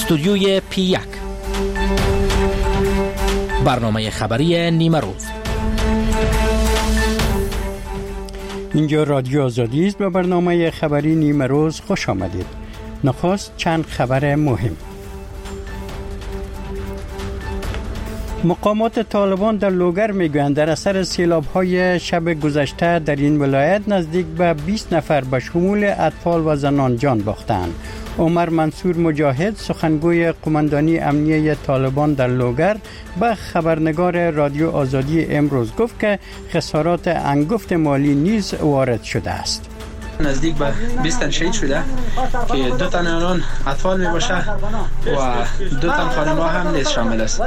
استودیوی P1 برنامه خبری نیمه روز. اینجا رادیو آزادی است. به برنامه خبری نیمه روز خوش آمدید. نخست چند خبر مهم. مقامات طالبان در لوگر میگویند در اثر سیلاب‌های شب گذشته در این ولایت نزدیک به 20 نفر به شمول اطفال و زنان جان باختند. عمر منصور مجاهد سخنگوی قماندانی امنیه طالبان در لوگر به خبرنگار رادیو آزادی امروز گفت که خسارات انگفت مالی نیز وارد شده است. نزدیک به 20 تن شهید شده که 2 تن آنان اطفال می باشه و 2 تن خانم ها هم نیز شامل است.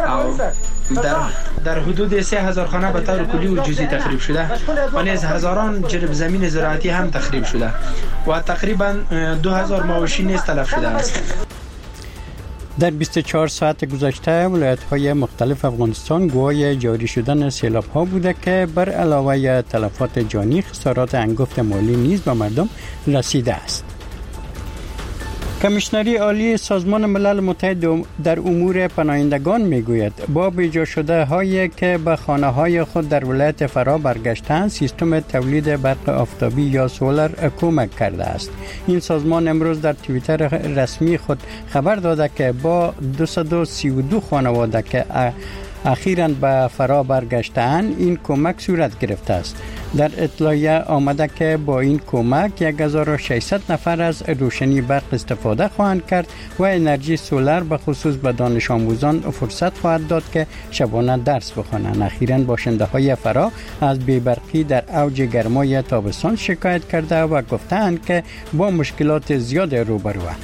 در حدود 3000 خانه به طور کلی و جزئی تخریب شده و نیز هزاران جرب زمین زراعتی هم تخریب شده و تقریبا 2000 مواشی نیز تلف شده است. در 24 ساعت گذشته ولایت‌های مختلف افغانستان گواه جاری شدن سیلاب‌ها بوده که بر علاوه تلفات جانی خسارات انگفت مالی نیز به مردم رسیده است. کمیشنری عالی سازمان ملل متحد در امور پناهندگان میگوید با بیجا شده هایی که به خانه های خود در ولایت فرا برگشتند سیستم تولید برق آفتابی یا سولر کمک کرده است. این سازمان امروز در توییتر رسمی خود خبر داده که با 232 خانواده که اخیراً به فرا برگشتند این کمک صورت گرفته است. در اطلاعیه آمده که با این کمک 1600 نفر از روشنی برق استفاده خواهند کرد و انرژی سولر به خصوص به دانش آموزان فرصت خواهد داد که شبانه درس بخوانند. اخیراً باشنده های فرا از بی‌برقی در اوج گرمای تابستان شکایت کرده و گفتند که با مشکلات زیاد روبروند.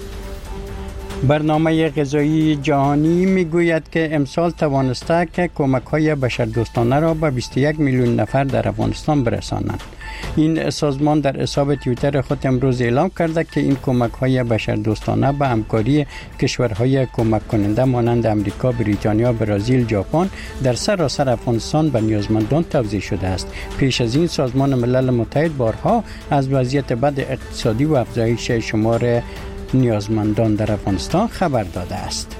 برنامه غذایی جهانی میگوید که امسال توانسته که کمک‌های بشردوستانه را به 21 میلیون نفر در افغانستان برسانند. این سازمان در حساب توییتر خود امروز اعلام کرده که این کمک‌های بشردوستانه به همکاری کشورهای کمک کننده مانند امریکا، بریتانیا، برزیل، ژاپن در سراسر افغانستان به نیازمندان توزیع شده است. پیش از این سازمان ملل متحد بارها از وضعیت بد اقتصادی و افزایش شمار نیازمندان در افغانستان خبر داده است.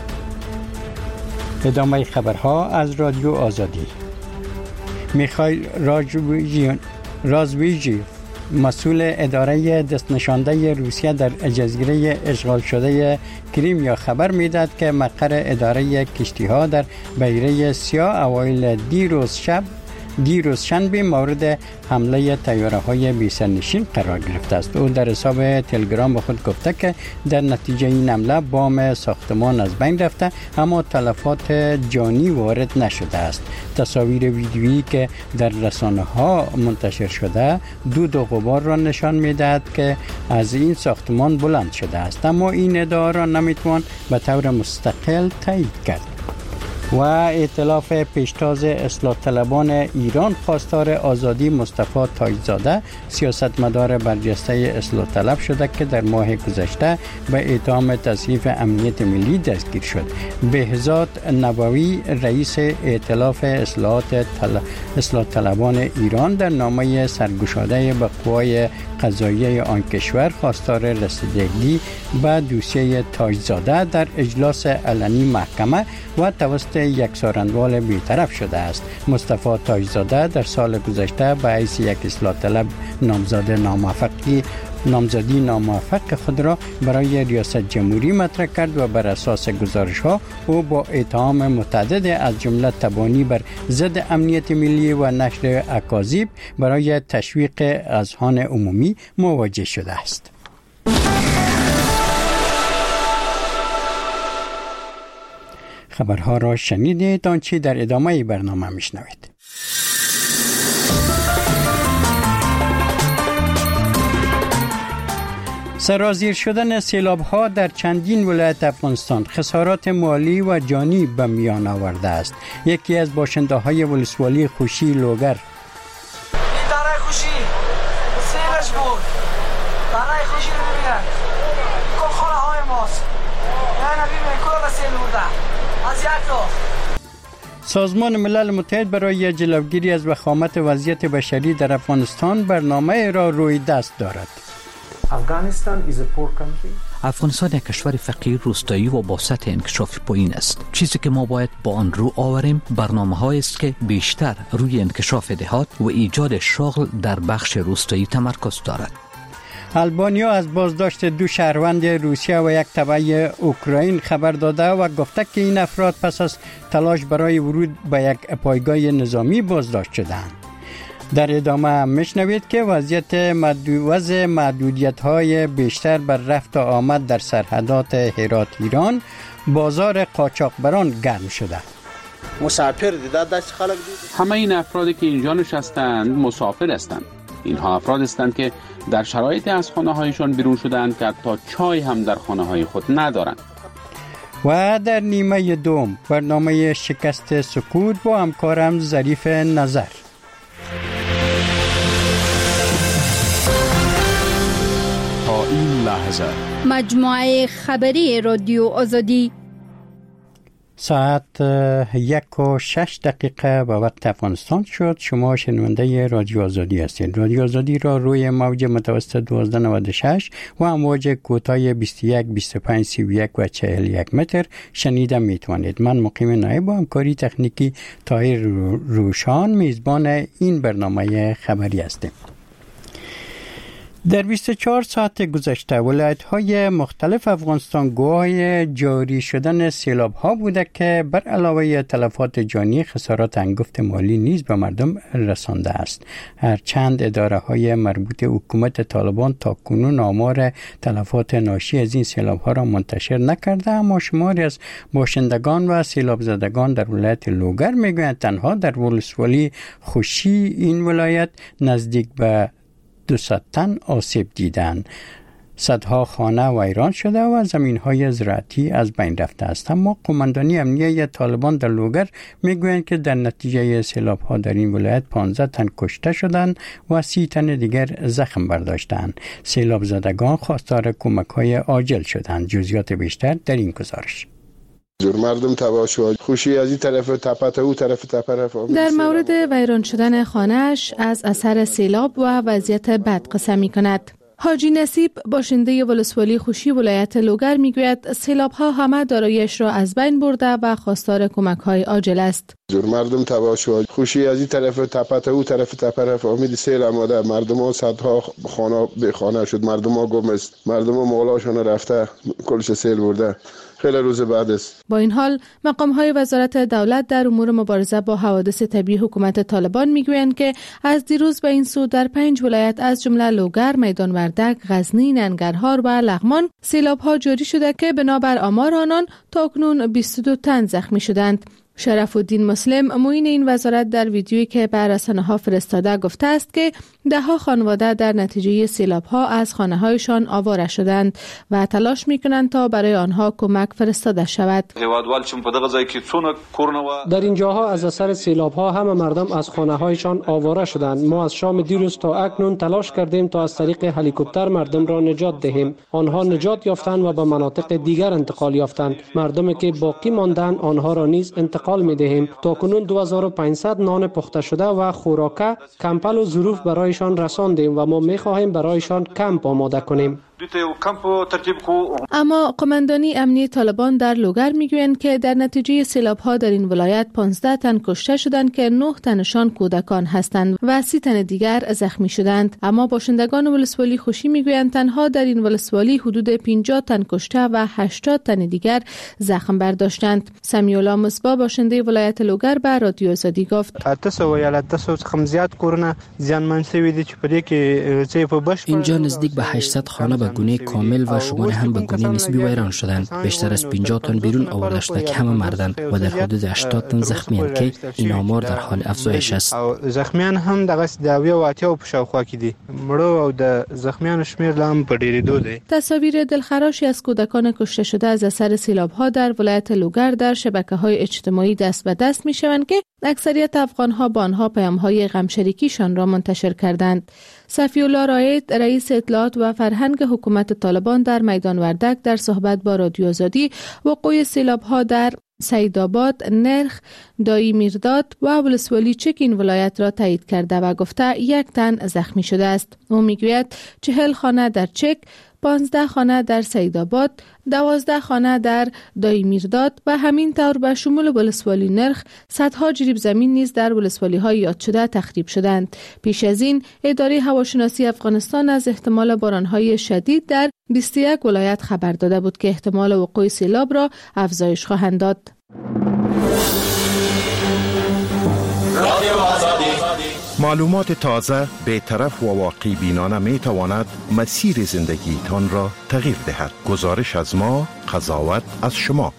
ادامه خبرها از رادیو آزادی. میخائیل رازویجی مسئول اداره دستنشانده روسیه در جزیره اشغال شده کریمیا خبر میداد که مقر اداره کشتی‌ها در بحیره سیاه اوایل دیروز شنبه مورد حمله طیاره‌های بی‌سرنشین قرار گرفته است. او در حساب تلگرام خود گفته که در نتیجه این حمله بام ساختمان از بین رفته اما تلفات جانی وارد نشده است. تصاویر ویدیویی که در رسانه‌ها منتشر شده دود و غبار را نشان می‌دهد که از این ساختمان بلند شده است، اما این ادعا را نمی‌توان به طور مستقل تایید کرد. و ائتلاف پیشتاز اصلاح طلبان ایران خواستار آزادی مصطفی تاج‌زاده سیاستمدار برجسته اصلاح طلب شده که در ماه گذشته به اتهام تضعیف امنیت ملی دستگیر شد. بهزاد نبوی رئیس ائتلاف اصلاح طلبان ایران در نامه سرگشاده به قوای قضاییه آن کشور خواستار رسیدگی به دوسیه تاج‌زاده در اجلاس علنی محکمه و توسط یک سارنوال بی‌طرف شده است. مصطفی تاج‌زاده در سال گذشته به حیث یک اصلاح طلب نامزدی ناموفق خود را برای ریاست جمهوری مطرح کرد و بر اساس گزارش‌ها او با اتهام متعدد از جمله تبانی بر ضد امنیت ملی و نشر اکاذیب برای تشویق اذهان عمومی مواجه شده است. خبرها را شنیدید، آنچه در ادامه برنامه میشنوید. سرازیر شدن سیلاب‌ها در چندین ولایت افغانستان خسارات مالی و جانی به میان آورده است. یکی از باشنده‌های ولسوالی خوشی لوگر این دره خوشی سیلش بود. دره خوشی رو ببینن. کل خانه های ماست. یعنی ببینن کل سیل بوده. از یک تا سازمان ملل متحد برای جلوگیری از وخامت وضعیت بشری در افغانستان برنامه را روی دست دارد. افغانستان یک کشور فقیر، روستایی و با سطح انکشاف پایین است. چیزی که ما باید با آن رو آوریم برنامه‌هایی است که بیشتر روی انکشاف دهات و ایجاد شغل در بخش روستایی تمرکز دارد. آلبانیا از بازداشت 2 شهروند روسیه و یک تبع اوکراین خبر داده و گفته که این افراد پس از تلاش برای ورود به یک پایگاه نظامی بازداشت شدند. در ادامه میشنوید که وضع محدودیت‌های بیشتر بر رفت و آمد در سرحدات هرات ایران، بازار قاچاقبران گرم شده. مسافر دیده دست خلق دید. همه این افرادی که اینجا نشستند مسافر هستند. اینها افراد هستند که در شرایطی از خانه‌هایشان بیرون شدند که حتی چای هم در خانه‌های خود ندارند. و در نیمه دوم برنامه شکست سکوت با همکارم ظریف نظر. تا این لحظه مجموعه خبری رادیو آزادی ساعت 1:06 به وقت افغانستان شد. شما شنونده رادیو آزادی هستید. رادیو آزادی را روی موج متوسط 1296 و امواج کوتاه 21 25 31 و 41 متر شنیده میتوانید. من مقیم نایب با همکاری تکنیکی طاهر روشان میزبان این برنامه خبری هستیم. در 24 ساعت گذشته ولایت‌های مختلف افغانستان گواه جاری شدن سیلاب‌ها بوده که بر علاوه تلفات جانی خسارات انگفت مالی نیز به مردم رسانده است. هرچند اداره‌های مربوط حکومت طالبان تاکنون آمار تلفات ناشی از این سیلاب‌ها را منتشر نکرده، اما شماری از باشندگان و سیلاب زدگان در ولایت لوگر میگویند تنها در ولسوالی خوشی این ولایت نزدیک به 200 تن آسیب دیدند. صدها خانه ویران شده و زمین‌های زراعتی از بین رفته است. اما قماندانی امنیه طالبان در لوگر میگویند که در نتیجه سیلاب‌ها در این ولایت 15 تن کشته شدند و 30 تن دیگر زخم برداشتند. سیلاب زدگان خواستار کمک‌های عاجل شدند. جزئیات بیشتر در این گزارش. مردم تباه شد. خوشی از این طرف تپه تا اون طرف تپه. در مورد ویران شدن خانه‌اش از اثر سیلاب و وضعیت بد قصه می‌کند. حاجی نصیب باشنده ولسوالی خوشی ولایت لوگر میگوید سیلاب‌ها همه دارایی‌اش را از بین برده و خواستار کمک‌های عاجل است. مردم تباه شد. خوشی از این طرف تپه تا اون طرف تپه رفت. امید سیل آمده. مردم ها صدها خانه به خانه شد. مردم ها گم است. مردم ها مالاشون رفته. کلش سیل برده. خیلی روز بعد است. با این حال مقام‌های وزارت دولت در امور مبارزه با حوادث طبیعی حکومت طالبان میگویند که از دیروز به این سو در 5 ولایت از جمله لوگر، میدان وردک، غزنی، ننگرهار و لغمان سیلاب‌ها جاری شده که بنابر آمار آنان تاکنون 22 تن زخمی شدند. شرف الدین مسلم معین این وزارت در ویدیویی که به رسانه‌ها فرستاده گفته است که ده‌ها خانواده در نتیجه سیلاب‌ها از خانه‌هایشان آواره شدند و تلاش می‌کنند تا برای آنها کمک فرستاده شود. در این جاها از اثر سیلاب‌ها همه مردم از خانه‌هایشان آواره شدند. ما از شام دیروز تا اکنون تلاش کردیم تا از طریق هلیکوپتر مردم را نجات دهیم. آنها نجات یافتند و به مناطق دیگر انتقال یافتند. مردمی که باقی ماندند آنها را نیز انتقال می‌دهیم. تاکنون 2500 نان پخته شده و خوراک، کمپل و ظروف برایشان رساندیم و ما می‌خواهیم برایشان کمپ آماده کنیم. اما قماندانی امنیه طالبان در لوگر میگویند که در نتیجه سیلاب‌ها در این ولایت 15 تن کشته شدند که 9 تنشان کودکان هستند و 30 تن دیگر زخمی شدند. اما باشندگان ولسوالی خوشی میگویند تنها در این ولسوالی حدود 50 تن کشته و 80 تن دیگر زخم برداشتند. سمیع الله مصباح باشنده ولایت لوگر به رادیو آزادی گفت: زیاد کورونه زیانمن شوی دي چې پرې کې په بش اینجا نزدیک به 800 خانه به گونه کامل و شمال هم به گونه نسبی ویران شدند. بیشتر از 50 تن بیرون آورده شده که همه مردند و در حدود 80 تن زخمی‌اند که این آمار در حال افزایش است. زخمیان هم دغه داوی او اتیا په شاوخوا کې دي. مړو او د زخمیان شمیر لام په ډیریدو دی. تصاویر دلخراشی از کودکان کشته شده از اثر سیلاب‌ها در ولایت لوگر در شبکه‌های اجتماعی دست به دست می‌شوند که اکثریت افغان‌ها با آنها پیام‌های غمشریکیشان را منتشر کردند. صفی الله رائد رئیس اطلاعات و فرهنگ حکومت طالبان در میدان وردک در صحبت با رادیو آزادی وقوع سیلاب‌ها در سیدآباد، نرخ، دایی میرداد و ولسوالی چک این ولایت را تایید کرده و گفته 1 تن زخمی شده است. او میگوید 40 خانه در چک، 15 خانه در سیدآباد، 12 خانه در دایی میرداد و همین طور به شمول ولسوالی نرخ صدها جریب زمین نیز در ولسوالی های یاد شده تخریب شدند. پیش از این اداره هواشناسی افغانستان از احتمال بارانهای شدید در 21 ولایت خبر داده بود که احتمال وقوع سیلاب را افزایش خواهند داد. معلومات تازه، بی‌طرف و واقعی بینانه می تواند مسیر زندگی تان را تغییر دهد. گزارش از ما، قضاوت از شما.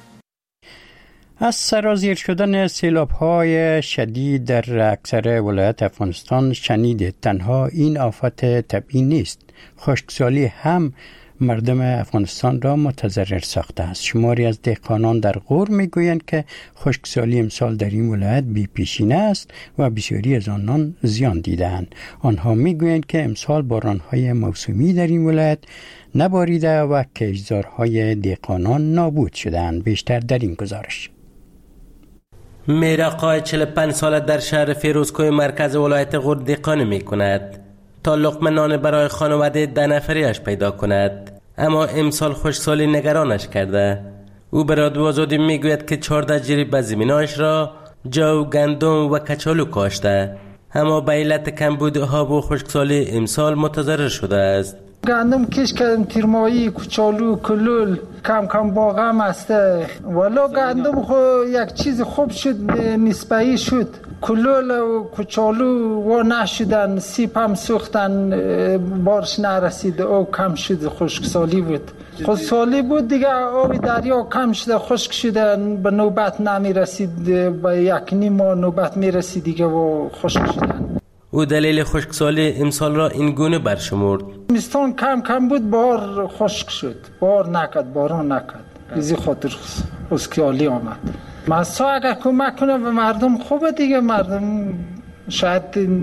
از سرازیر شدن سیلاب‌های شدید در اکثر ولایات افغانستان شنیدید. تنها این آفت طبیعی نیست، خشکسالی هم مردم افغانستان را متضرر ساخته است. شماری از دهقانان در غور میگویند که خشکسالی امسال در این ولایت بی پیشینه است و بسیاری از آنان زیان دیدند. آنها میگویند که امسال بارانهای موسمی در این ولایت نباریده و کشتزارهای دهقانان نابود شدند. بیشتر در این گزارش. میراقای 45 ساله در شهر فیروزکوه مرکز ولایت غور دهقانی میکند تا لقمه نان برای خانواده 10 نفریش پیدا کند، اما امسال خشکسالی نگرانش کرده. او به رادیو آزادی میگوید که 14 جریب از زمینایش را جو، گندم و کچالو کاشته، اما به علت کمبود آب و خشکسالی امسال متضرر شده است. گندم کش کردم، تیرمایی، کچالو، کلول، کم باغم است. والا گندم یک چیز خوب شد، نسبی شد. کلول و کچالو و نشدن، سیب هم سوختن، بارش نرسید، او کم شد. خشکسالی بود، خشکسالی بود دیگه. آب دریا کم شده، خشک شده، به نوبت نمی رسید. به 1.5 ماه نوبت می رسید دیگه و خشک شدن. او دلیل خشکسالی امسال را این گونه برشمرد. زمستان کم بود، بار خشک شد، باران نکرد. ازی خاطر خشکسالی آمد. مسا اگر کمک کنه به مردم خوبه دیگه. مردم شاید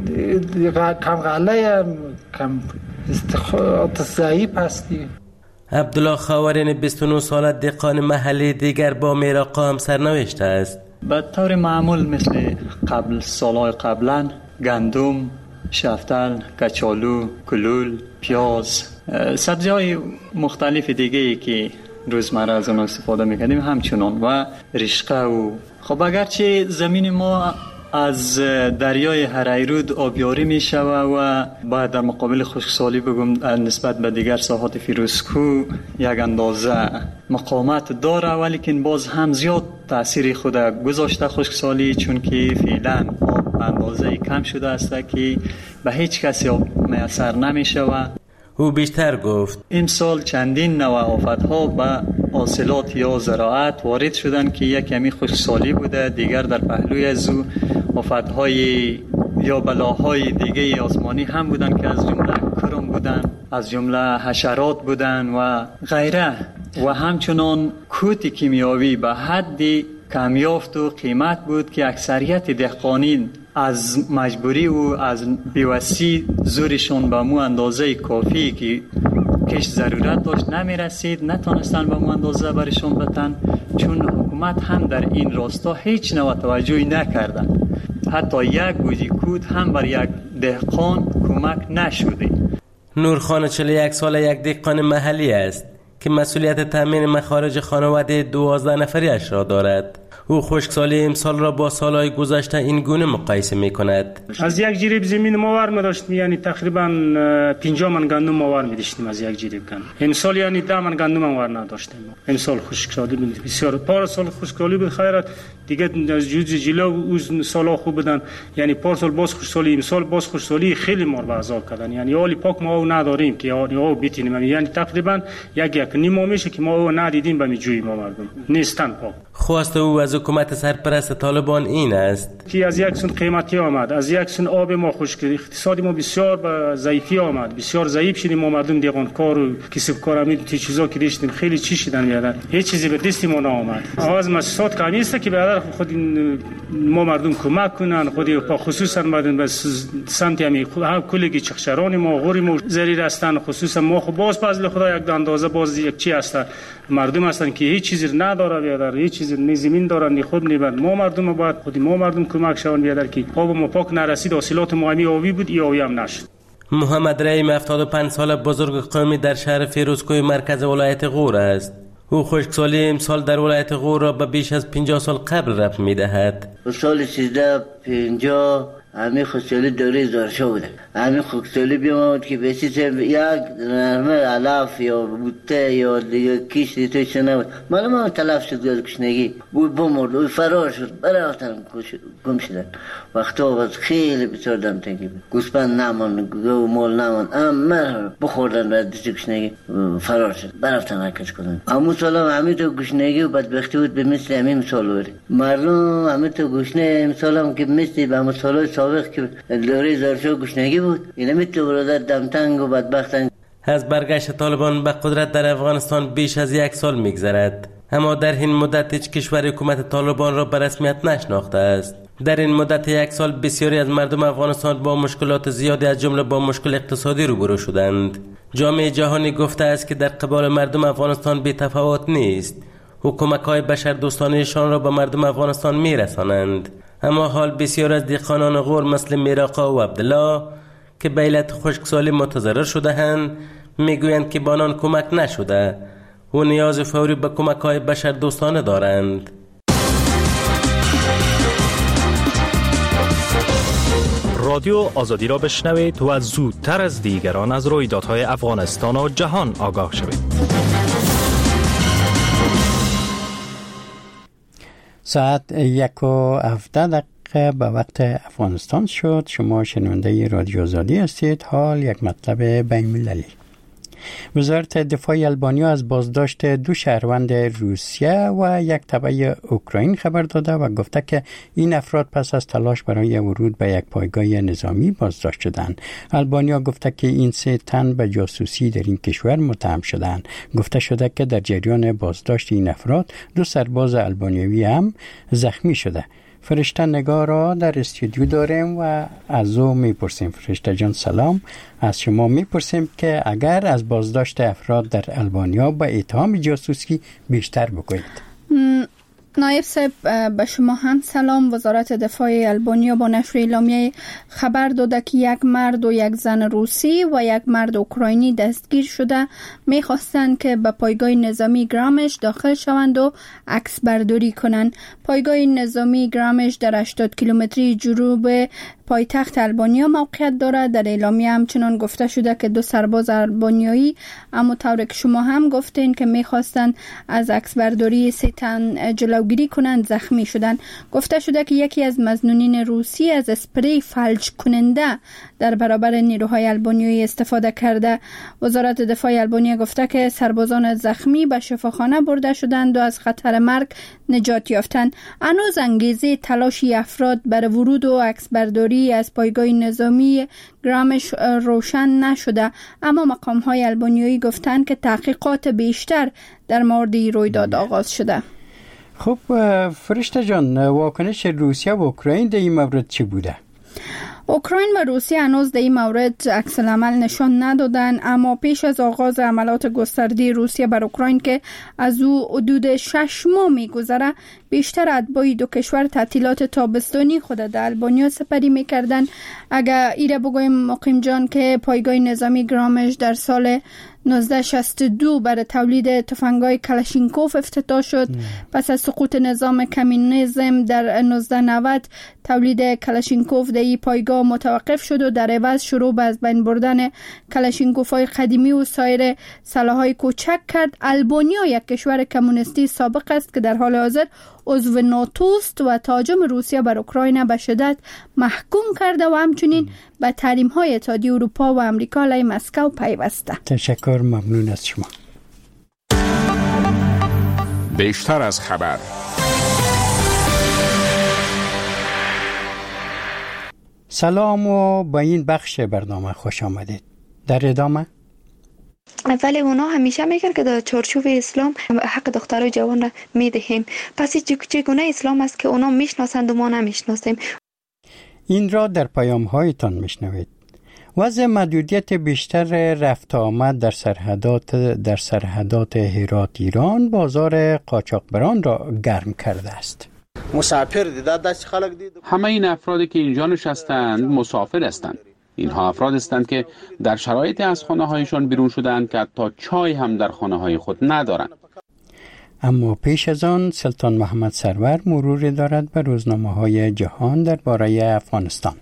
کم غله، کم استخدامات ضعیف هست دیگه. عبدالله خاورین 29 ساله دهقان محلی دیگر با میراقا هم سرنوشت است. به طور معمول مثل سالهای قبلا گندم، شفتل، کچالو، کلول، پیاز، سبزی‌های مختلف دیگه‌ای که روزمره از اون استفاده می‌کردیم همچنان و رشقه. و خب اگرچه زمین ما از دریای هریرود آبیاری میشوه و باید در مقابل خشکسالی بگم نسبت به دیگر ساحات فیروزکو یک اندازه مقاومت داره، ولیکن باز هم زیاد تأثیر خود گذاشته خشکسالی، چون که فعلا آب به اندازه کم شده است که به هیچ کسی آب میسر نمیشوه. او بیشتر گفت امسال چندین نوع آفت‌ها به حاصلات یا زراعت وارد شدن که یک کمی خشکسالی بوده، دیگر در پهلوی از او آفت‌های یا بلاهای دیگه آسمانی هم بودن که از جمله کرم بودن، از جمله حشرات بودن و غیره، و همچنان کوت کیمیاوی به حد کمیافت و قیمت بود که اکثریت دهقانین از مجبوری و از بیوسی زورشون به مو اندازه کافی که کش ضرورت داشت نمی رسید، نتونستن به مو اندازه برشون بتن، چون حکومت هم در این راستا هیچ نوع توجهی نکردن. حتی یک گوجه کود هم بر یک دهقان کمک نشده. نورخان 41 ساله یک دهقان محلی است که مسئولیت تامین مخارج خانواده 12 نفریش را دارد. او خشکسالی امسال را با سالهای گذشته این گونه مقایسه می کند. از یک جریب زمین ماور می داشتیم، یعنی تقریبا 50 من گندم ماور می داشتیم از یک جریب گندم. امسال یعنی 10 من گندم ماور نداشتیم. امسال خشکسالی بود بسیار. پارسال خشکسالی بود خیرت دیگه، از جلو اون سالا خوب بودن، یعنی پارسال باز خشکسالی، امسال باز خشکسالی خیلی ما رو عذاب کردن. یعنی حالی پاک ما او نداریم که او بتونیم، یعنی تقریبا یک نیم ماه میشه که ما او ندیدیم به جوی ما مردم نیستن پاک. خواست او از حکومت سرپرست طالبان این است که از یک سون قیمتی آمد، از یک سون آب ما خشک، اقتصاد ما بسیار به ضعیفی آمد، بسیار ضعیف شدیم. ما مردم دیگانکار و کسب کار همین چیزا که داشتیم خیلی چی شدن، یادن هیچ چیزی به دست ما نآمد. از مسئولات کمی است که برادر خود ما مردم کمک کنن، خودی خصوصا مردم به سمت همین کلگی چخشران ما غوری ما زریر هستن، خصوصا ما خب باز فضل خدا یک اندازه باز یک چی هست مردم هستن که هیچ چیزی نداره بیادر، هیچ چیزی نی زمین داره نی خود نی بند. ما مردم باید خود ما مردم کمک شون بیادر که آب ما پاک نرسید، حاصلات ما آبی بود، این آبی هم نشد. محمد رحیم 75 ساله بزرگ قومی در شهر فیروزکوه مرکز ولایت غور است. او خشکسالی امسال در ولایت غور را به بیش از 50 سال قبل رفت می‌دهد. سال 1350 همین خشکسالی دوره زارشا بوده. همین خشکسالی بیامد که بسیار یک نرمه علف یا بوته یا دیگه کیش توش نبود. معلومه تلف شد از گشنگی. بود بمرد و فرار شد. برفتن گم شدن. وقتا باز خیلی بسیار دم تنگی بود. گوسفند نمان، گو مال نمان. اما بخوردن و دست گشنگی فرار شد. برفتن حرکت کردن. اما سال همین تو گشنگی و بدبختی بود به مثل همین مثال وری. مردم همین تو گشنه مثال هم که مثل به مثال سابق که دوره زارشا گشنگی بود، اینا میتونه برادر دمتنگ و بدبختن. از برگشت طالبان به قدرت در افغانستان بیش از 1 سال میگذرد، اما در این مدت هیچ کشور حکومت طالبان را به رسمیت نشناخته است. در این مدت 1 سال بسیاری از مردم افغانستان با مشکلات زیادی از جمله با مشکل اقتصادی روبرو شدند. جامعه جهانی گفته است که در قبال مردم افغانستان بی تفاوت نیست. حکومت‌های بشردوستانه‌شان را به مردم افغانستان میرسانند. اما حال بسیار از دهقانان غور مثل میراقا و عبدالله که به علت خشکسالی متضرر شده‌اند میگویند که با آنان کمک نشده و نیاز فوری به کمک‌های بشردوستانه دارند. رادیو آزادی را بشنوید و زودتر از دیگران از رویدادهای افغانستان و جهان آگاه شوید. ساعت 1:17 به وقت افغانستان شد. شما شنونده رادیو آزادی هستید. حال یک مطلب بین‌المللی. وزارت دفاع آلبانیا از بازداشت 2 شهروند روسیه و 1 تبع اوکراین خبر داده و گفته که این افراد پس از تلاش برای ورود به یک پایگاه نظامی بازداشت شدند. آلبانیا گفته که این 3 تن به جاسوسی در این کشور متهم شدند. گفته شده که در جریان بازداشت این افراد 2 سرباز آلبانیایی هم زخمی شده. فرشته نگار را در استودیو داریم و از او میپرسیم. فرشته جان سلام. از شما میپرسیم که اگر از بازداشت افراد در آلبانیا به اتهام جاسوسی بیشتر بگویید. نایب صاحب به شما هم سلام. وزارت دفاع آلبانیا با نشر اعلامیه خبر داده که 1 مرد و 1 زن روسی و 1 مرد اوکراینی دستگیر شده میخواستند که به پایگاه نظامی گرامش داخل شوند و عکس برداری کنند. پایگاه نظامی گرامش در 80 کیلومتری جنوب پایتخت آلبانیا موقعیت دارد. در اعلامیه همچنان گفته شده که 2 سرباز آلبانیایی اما طوری که شما هم گفتین که میخواستند از عکس برداری 3 تن جلوگیری کنند زخمی شدند. گفته شده که یکی از مظنونین روسی از اسپری فلج کننده در برابر نیروهای آلبانیایی استفاده کرده. وزارت دفاع آلبانیا گفته که سربازان زخمی به شفاخانه برده شدند و از خطر مرگ نجات یافتند. هنوز انگیزه تلاشی افراد برای ورود و عکس برداری از پایگاه نظامی گرامش روشن نشده، اما مقام‌های آلبانیایی گفتند که تحقیقات بیشتر در مورد رویداد آغاز شده. خب فرشته جان، واکنش روسیه و اوکراین در این مورد چی بوده؟ اوکراین و روسیه هنوز در این مورد عکس العمل نشان ندادن، اما پیش از آغاز عملات گسترده روسیه بر اوکراین که از او حدود 6 ماه می‌گذره، بیشتر اتباع 2 کشور تعطیلات تابستانی خود در آلبانیا سپری می‌کردند. اگر ایره بگویم مقیم جان که پایگاه نظامی گرامش در سال 1962 برای تولید تفنگ‌های کلاشینکوف افتتاح شد. پس از سقوط نظام کمونیسم در 1990 تولید کلاشینکوف در این پایگاه متوقف شد و در عوض شروع به از بین بردن کلاشینکوف‌های قدیمی و سایر سلاح‌های کوچک کرد. آلبانیا یک کشور کمونیستی سابق است که در حال حاضر عضو ناتو است و تهاجم روسیه بر اوکراین به شدت محکوم کرده و همچنین به تحریم‌های اتحادیه اروپا و آمریکا علیه مسکو پیوسته. تشکر، ممنون از شما. بیشتر از خبر. سلام و با این بخش برنامه خوش آمدید. در ادامه ولی اونا همیشه میگن که در چارچوب اسلام حق دخترای جوان را میدهیم. پس چگونه اسلام است که اونا میشناسند و ما نمیشناسیم؟ این را در پیام هایتان میشنوید. وضع محدودیت بیشتر رفت آمد در سرحدات هرات ایران بازار قاچاقبران را گرم کرده است. مسافر دست خلق دید. همه این افرادی که اینجا نشستند مسافر هستند. اینها افراد هستند که در شرایطی از خانه‌هایشان بیرون شدند که حتی چای هم در خانه‌های خود ندارند. اما پیش از آن سلطان محمد سرور مروری دارد به روزنامه‌های جهان درباره افغانستان.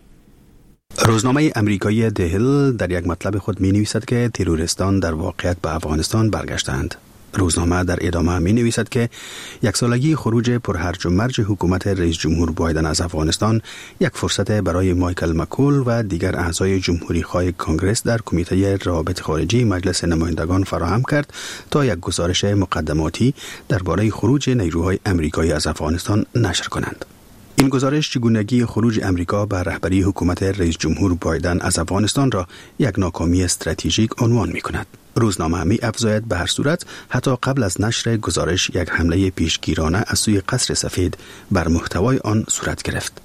روزنامه امریکایی دهل در یک مطلب خود می نویسد که تروریستان در واقعیت به افغانستان برگشتند. روزنامه در ادامه می نویسد که یک سالگی خروج پرهرج و مرج حکومت رئیس جمهور بایدن از افغانستان یک فرصت برای مایکل مکول و دیگر اعضای جمهوری خواه کانگرس در کمیته روابط خارجی مجلس نمایندگان فراهم کرد تا یک گزارش مقدماتی درباره خروج نیروهای امریکایی از افغانستان نشر کنند. این گزارش چگونگی خروج امریکا به رهبری حکومت رئیس جمهور بایدن از افغانستان را یک ناکامی استراتژیک عنوان می کند. روزنامه می افزاید به هر صورت حتی قبل از نشر گزارش یک حمله پیشگیرانه از سوی قصر سفید بر محتوای آن صورت گرفت.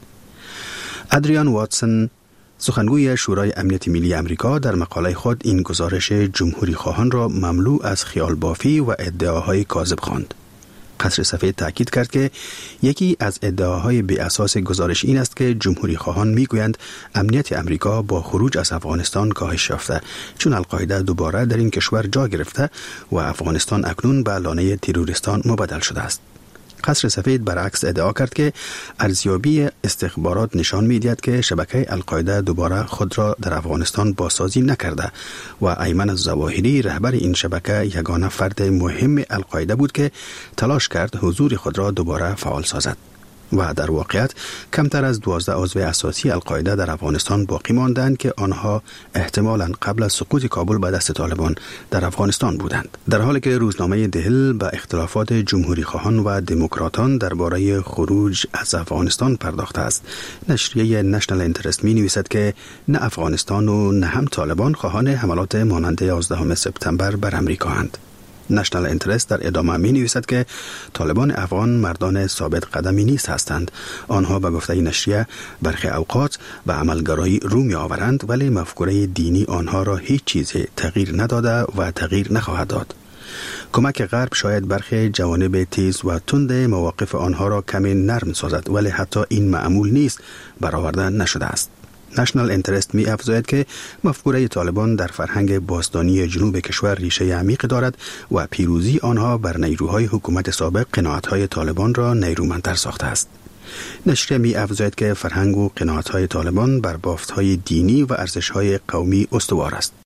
ادریان واتسون سخنگوی شورای امنیت ملی امریکا در مقاله خود این گزارش جمهوری خواهان را مملو از خیال بافی و ادعاهای کاذب خواند. قصر سفید تاکید کرد که یکی از ادعاهای بی اساس گزارش این است که جمهوری خواهان میگویند امنیت امریکا با خروج از افغانستان کاهش یافته چون القاعده دوباره در این کشور جا گرفته و افغانستان اکنون به لانه تروریستان مبدل شده است. قصر سفید برعکس ادعا کرد که ارزیابی استخبارات نشان می‌دهد که شبکه القاعده دوباره خود را در افغانستان بازسازی نکرده و ایمن الظواهری رهبر این شبکه یگانه فرد مهم القاعده بود که تلاش کرد حضور خود را دوباره فعال سازد. و در واقعیت کمتر از 12 عضو اساسی القاعده در افغانستان باقی ماندند که آنها احتمالاً قبل از سقوط کابل به دست طالبان در افغانستان بودند. در حالی که روزنامه دهل به اختلافات جمهوری خواهان و دموکراتان درباره خروج از افغانستان پرداخته است، نشریه نشنال اینترست می نویسد که نه افغانستان و نه هم طالبان خواهان حملات مانند 11 سپتامبر بر امریکا اند. نشنال اینترست در ادامه می نویسد که طالبان افغان مردان ثابت قدمی نیست هستند. آنها به گفته نشریه برخی اوقات به عملگرایی رو می آورند ولی مفکوره دینی آنها را هیچ چیز تغییر نداده و تغییر نخواهد داد. کمک غرب شاید برخی جوانب تیز و تند مواقف آنها را کمی نرم سازد ولی حتی این معمول نیست برآورده نشده است. نشنال اینترست می افزاید که مفکوره طالبان در فرهنگ باستانی جنوب کشور ریشه عمیق دارد و پیروزی آنها بر نیروهای حکومت سابق قناعت‌های طالبان را نیرومندتر ساخته است. نشریه می افزاید که فرهنگ و قناعت‌های طالبان بر بافت‌های دینی و ارزش‌های قومی استوار است.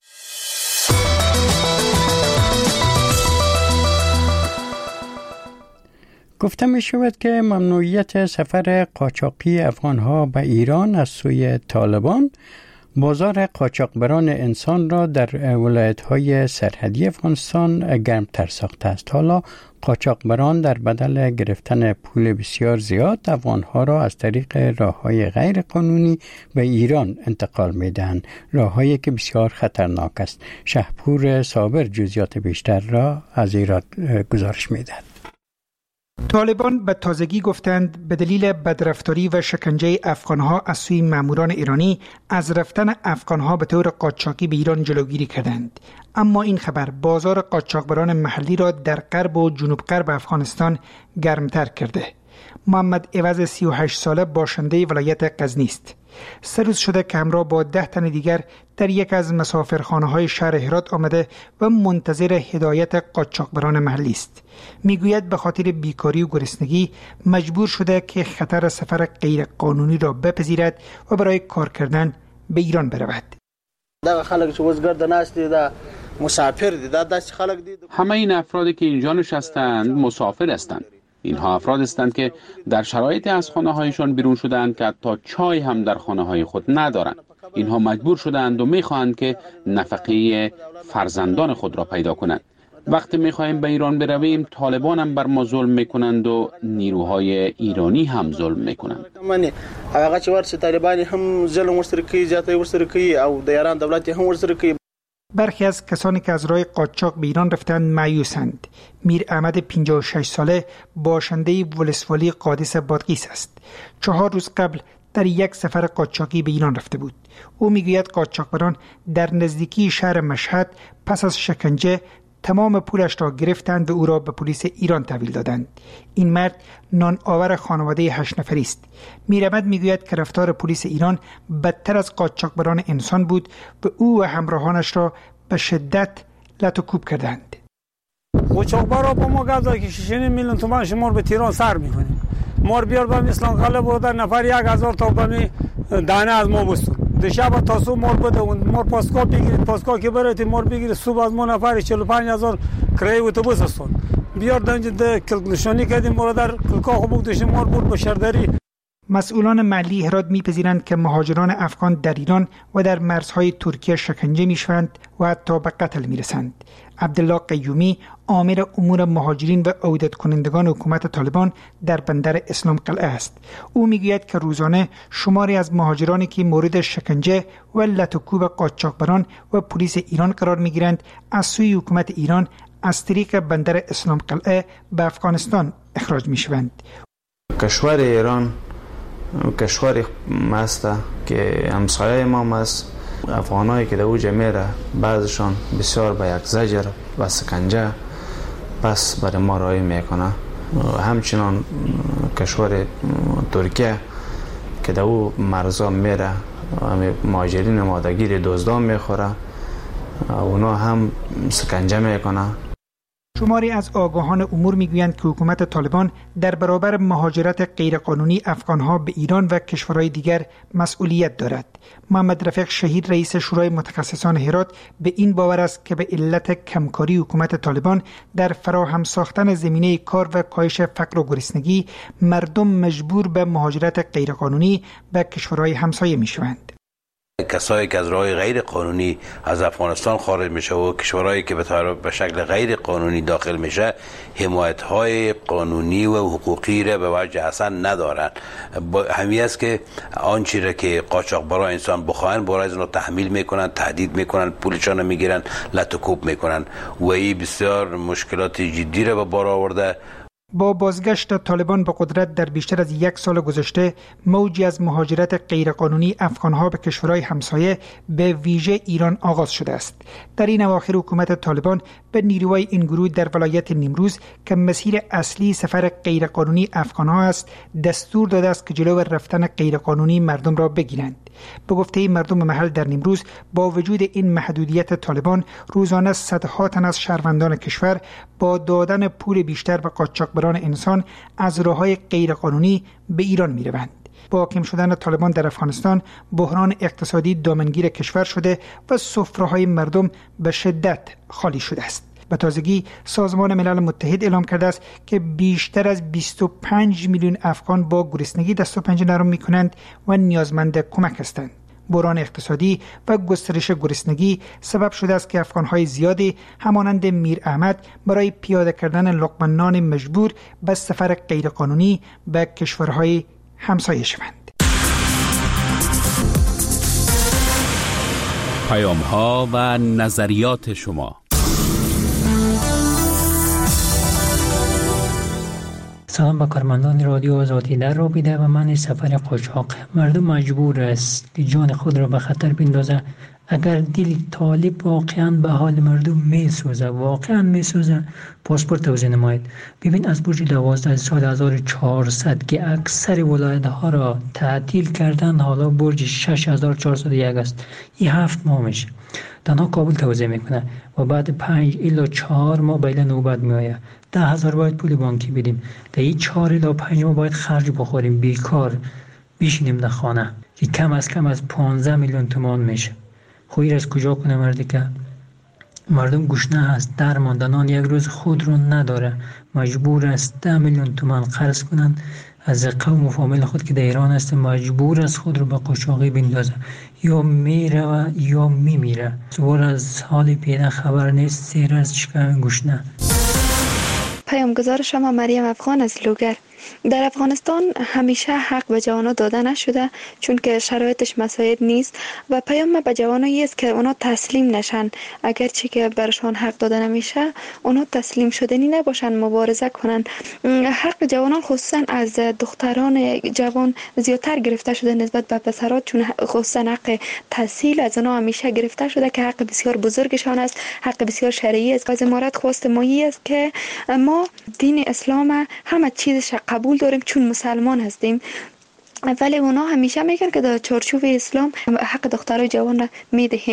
گفته می شود که ممنوعیت سفر قاچاقی افغانها به ایران از سوی طالبان بازار قاچاقبران انسان را در ولایت‌های سرحدی افغانستان گرمتر ساخته است. حالا قاچاقبران در بدل گرفتن پول بسیار زیاد افغانها را از طریق راه‌های غیر قانونی به ایران انتقال می‌دهند، راه‌هایی که بسیار خطرناک است. شهپور صابر جزئیات بیشتر را از ایران گزارش می‌دهد. طالبان به تازگی گفتند به دلیل بدرفتاری و شکنجه افغانها از سوی ماموران ایرانی از رفتن افغانها به طور قاچاقی به ایران جلوگیری کردند. اما این خبر بازار قاچاقبران محلی را در غرب و جنوب غرب افغانستان گرمتر کرده. محمد عوض 38 ساله باشنده ولایت غزنی است. 3 روز شده که همراه با 10 تن دیگر در یک از مسافرخانه‌های شهر هرات آمده و منتظر هدایت قاچاقبران محلی است. میگوید به خاطر بیکاری و گرسنگی مجبور شده که خطر سفر غیر قانونی را بپذیرد و برای کار کردن به ایران برود. همه این افرادی که اینجا نشستند مسافر هستند. اینها افراد هستند که در شرایطی از خانه‌هایشان بیرون شدند که حتی چای هم در خانه‌های خود ندارند. اینها مجبور شدند و می‌خواهند که نفقه فرزندان خود را پیدا کنند. وقتی می‌خواهیم به ایران برویم طالبان هم بر ما ظلم می‌کنند و نیروهای ایرانی هم ظلم می‌کنند. هغه چې ورسره طالبان هم ظلم ورسره کوي، زیاتې ورسره کوي او د ایران دولت هم ورسره کوي. برخی از کسانی که از راه قاچاق به ایران رفتند مایوسند. میر احمد 56 ساله باشنده ولسوالی قادس بادغیس است. 4 روز قبل در یک سفر قاچاقی به ایران رفته بود. او میگوید قاچاقبران در نزدیکی شهر مشهد پس از شکنجه تمام پولش را گرفتند و او را به پلیس ایران تحویل دادند. این مرد نان آور خانواده 8 نفری است. میرمد میگوید که رفتار پلیس ایران بدتر از قاچاقبران انسان بود و او و همراهانش را به شدت لط و کوب کردند. قاچاقبرا با ما گفت که 6 میلیون تومان شما به تهران سر میکنیم. ما بیار به اسلام قلعه بردن نفر 1000 تا به دانه از ما بستون. دیشب تا صبح مار بده اون مار پاسکا بگیرید، پاسکا که برید مار بگیرید، صبح از ما نفر 45000 کرایه اتوبوس استون. بیار دنج کلک نشانی کردیم ما در کلکا خوب داشتیم مار برد به شهرداری. مسئولان محلی هرات میپذیرند که مهاجران افغان در ایران و در مرزهای ترکیه شکنجه میشوند و حتی به قتل میرسند. عبدالله قیومی آمر امور مهاجرین و عودت کنندگان حکومت طالبان در بندر اسلام قلعه است. او میگوید که روزانه شماری از مهاجرانی که مورد شکنجه و لط و کوب قاچاقبران و پلیس ایران قرار میگیرند از سوی حکومت ایران از طریق بندر اسلام قلعه به افغانستان اخراج میشوند. کشور ایران کشور است که همسایه ما است. افغانایی که در اوجه میره بعضشان بسیار به یک زجر و سکنجه پس برای ما رای میکنه. همچنان کشور ترکیه که در او مرزا میره مهاجرین مادگیر دزدان میخوره، اونا هم سکنجه میکنه. شماری از آگاهان امور میگویند که حکومت طالبان در برابر مهاجرت غیرقانونی افغانها به ایران و کشورهای دیگر مسئولیت دارد. محمد رفیق شهید رئیس شورای متخصصان هرات به این باور است که به علت کمکاری حکومت طالبان در فراهم ساختن زمینه کار و کاهش فقر و گرسنگی مردم مجبور به مهاجرت غیرقانونی به کشورهای همسایه میشوند. کسایی که از راه غیر قانونی از افغانستان خارج میشه و کشورهایی که به شکل غیر قانونی داخل میشه حمایت‌های قانونی و حقوقی را به وجه اصلا ندارن. همین است که آنچه را که قاچاقبران انسان بخواهند برای از تحمیل میکنن، تهدید میکنن، پولشان میگیرن، لط و کوب میکنن و این بسیار مشکلات جدی را به بار آورده. با بازگشت طالبان به قدرت در بیشتر از 1 سال گذشته موجی از مهاجرت غیرقانونی افغانها به کشورهای همسایه به ویژه ایران آغاز شده است. در این اواخر حکومت طالبان به نیروهای این گروه در ولایت نیمروز که مسیر اصلی سفر غیرقانونی افغانها است دستور داده است که جلو رفتن غیرقانونی مردم را بگیرند. به گفته مردم محل در نیمروز با وجود این محدودیت طالبان روزانه صدها تن از شهروندان کشور با دادن پول بیشتر به قاچاقبران انسان از راههای غیرقانونی به ایران می‌روند. با حاکم شدن طالبان در افغانستان بحران اقتصادی دامنگیر کشور شده و سفره‌های مردم به شدت خالی شده است. به تازگی سازمان ملل متحد اعلام کرده است که بیشتر از 25 میلیون افغان با گرسنگی دست و پنجه نرم می‌کنند و نیازمند کمک هستند. بحران اقتصادی و گسترش گرسنگی سبب شده است که افغان‌های زیادی همانند میر احمد برای پیاده کردن لقمه نان مجبور به سفر غیرقانونی به کشورهای همسایه شوند. پیام‌ها و نظریات شما. سلام به کارمندان رادیو آزادی. در رابطه با من سفر قاچاق مردم مجبور است جان خود را به خطر بندازه. اگر دل طالب واقعا به حال مردم میسوزه پاسپورت توزیع نماید. ببین از برج 12 سال 1400 که اکثر ولایت ها را تعطیل کردن حالا برج 6401 است. این 7 ماه میشه تنها کابل توزیع میکنه و بعد 5 الی 4 ماه بیل نوبت میآید. 10,000 باید پول بانکی بدیم. در این 4 الی 5 ماه باید خرج بخوریم، بیکار بشینیم در خانه که کم از 15 میلیون تومان میشه. خویر از کجا کنه مردی که مردم گشنه هست، درماندنان یک روز خود رو نداره، مجبور است 10 میلیون تومان قرض کنن از قوم و فامیل خود که در ایران است، مجبور است خود رو به قاچاقی بندازه، یا میره و یا میمیره. سوار از حال پیدا خبر نیست، سیر از چکم گشنه. پیامگذار شما مریم افغان از لوگر. در افغانستان همیشه حق به جوانان داده نشده چون که شرایطش مساعد نیست و پیام به جوانایی است که اونا تسلیم نشن. اگرچه که برشان حق داده نمیشه اونا تسلیم شدنی نباشن، مبارزه کنن. حق جوانان خصوصا از دختران جوان زیادتر گرفته شده نسبت به پسرات، چون خصوصا حق تحصیل از اونا همیشه گرفته شده که حق بسیار بزرگشان است، حق بسیار شرعی است. از امارت خواست مایی است که ما دین اسلام همه چیزش قبول داریم چون مسلمان هستیم، ولی اونا همیشه میگن که در چارچوب اسلام حق دخترای جوان را میدهیم.